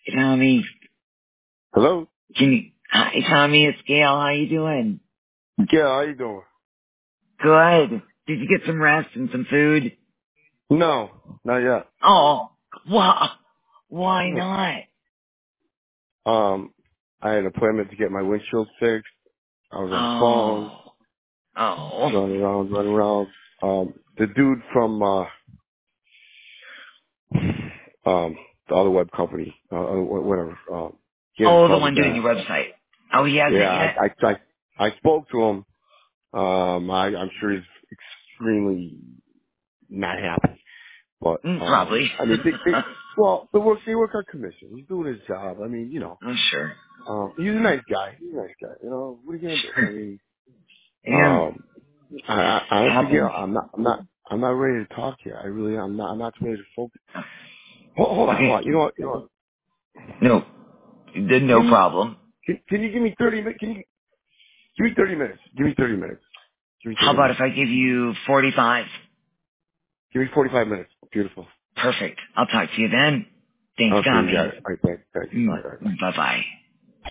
Tommy, Hello? hi Tommy, it's Gail. How you doing? Yeah, how you doing? Good. Did you get some rest and some food? No, not yet. Oh, why not? I had an appointment to get my windshield fixed. I was on the phone, Oh, oh, running around. The dude from, the other web company, whatever, he hasn't oh, the called me one doing back. your website. Oh, he hasn't Yeah, yet? I spoke to him. I'm sure he's extremely not happy. But, Probably. I mean, they work on commission. He's doing his job. I mean, Oh, sure. he's a nice guy. You know, what are you gonna do? I Sure. mean, Yeah, I honestly, Gail, happens. I'm not ready to talk here. I really, I'm not ready to focus. Hold on, hold Okay. on. You know what? No, Give no me, problem. can you give me 30 minutes? Can you give me 30 minutes? Give me 30 minutes. Give me How 30 about if minutes. I give you 45? Give me 45 minutes. Beautiful. Perfect. I'll talk to you then. Thanks, Okay, you got Tommy. it. All right, thanks. All right, all right. Bye-bye.